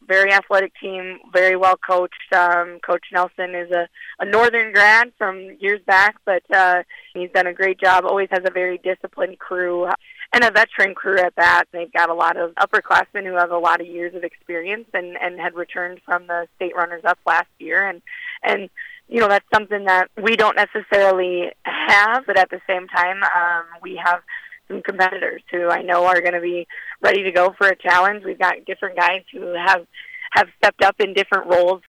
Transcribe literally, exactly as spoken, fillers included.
very athletic team, very well coached. Um, Coach Nelson is a, a northern grad from years back, but uh, he's done a great job. Always has a very disciplined crew and a veteran crew at that. They've got a lot of upperclassmen who have a lot of years of experience and, and had returned from the state runners-up last year. And, and you know, that's something that we don't necessarily have, but at the same time, um, we have some competitors who I know are going to be ready to go for a challenge. We've got different guys who have have stepped up in different roles